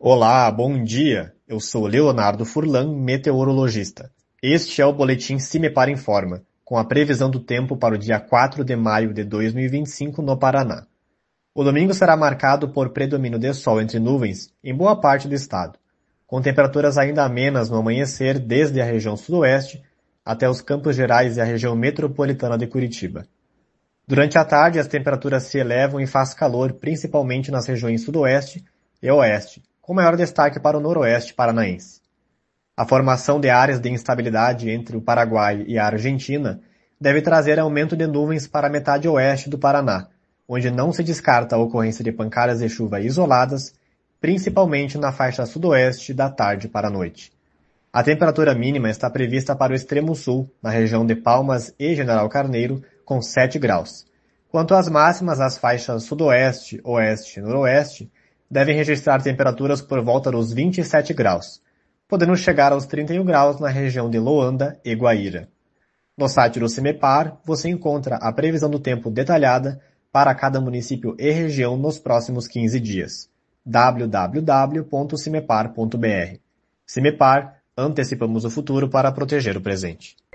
Olá, bom dia. Eu sou Leonardo Furlan, meteorologista. Este é o boletim CIMEPAR Informa, com a previsão do tempo para o dia 4 de maio de 2025 no Paraná. O domingo será marcado por predomínio de sol entre nuvens em boa parte do estado, com temperaturas ainda amenas no amanhecer desde a região sudoeste até os Campos Gerais e a região metropolitana de Curitiba. Durante a tarde, as temperaturas se elevam e faz calor principalmente nas regiões sudoeste e oeste, com maior destaque para o noroeste paranaense. A formação de áreas de instabilidade entre o Paraguai e a Argentina deve trazer aumento de nuvens para a metade oeste do Paraná, onde não se descarta a ocorrência de pancadas de chuva isoladas, principalmente na faixa sudoeste da tarde para a noite. A temperatura mínima está prevista para o extremo sul, na região de Palmas e General Carneiro, com 7 graus. Quanto às máximas, as faixas sudoeste, oeste e noroeste devem registrar temperaturas por volta dos 27 graus, podendo chegar aos 31 graus na região de Loanda e Guaíra. No site do CIMEPAR, você encontra a previsão do tempo detalhada para cada município e região nos próximos 15 dias. www.cimepar.br. CIMEPAR, antecipamos o futuro para proteger o presente.